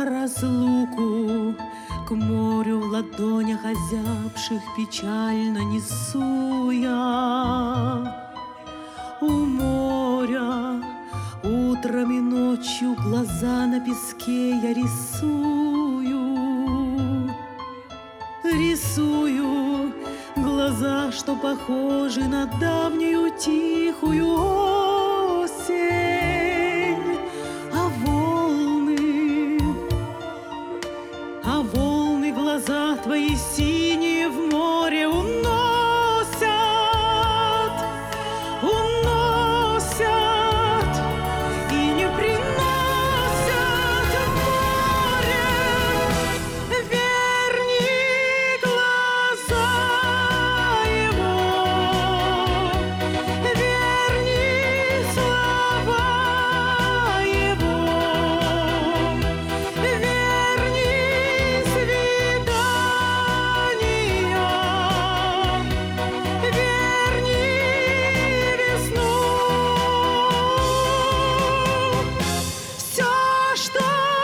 разлуку к морю в ладонях озябших печально несу я. У моря утром и ночью глаза на песке я рисую. Рисую глаза, что похожи на давнюю тихую осень. А волны глаза твои синие в море уносят, уносят и не приносят в море. Верни глаза его, верни слова его, верни свидания, верни весну. Все, что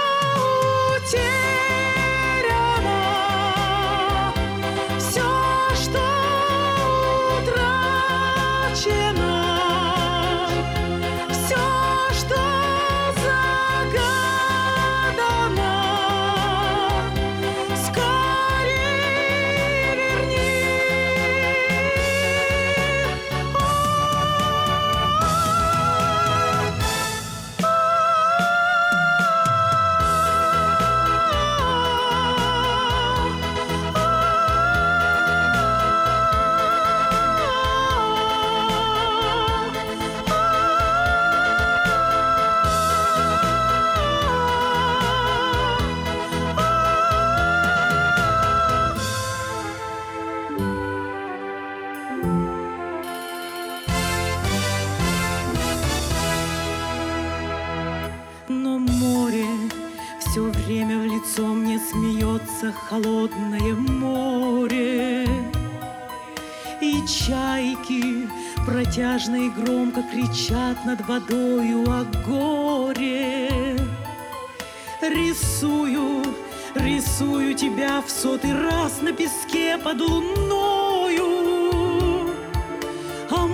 утеряно, все, что утрачено, все, что загадано, скорее верни. Но море все время в лицо мне смеется, холодное море. И чайки протяжно и громко кричат над водою о горе. Рисую, рисую тебя в 100-й раз на песке под луною. А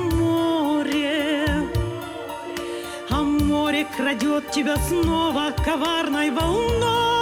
море крадет тебя снова коварной волной.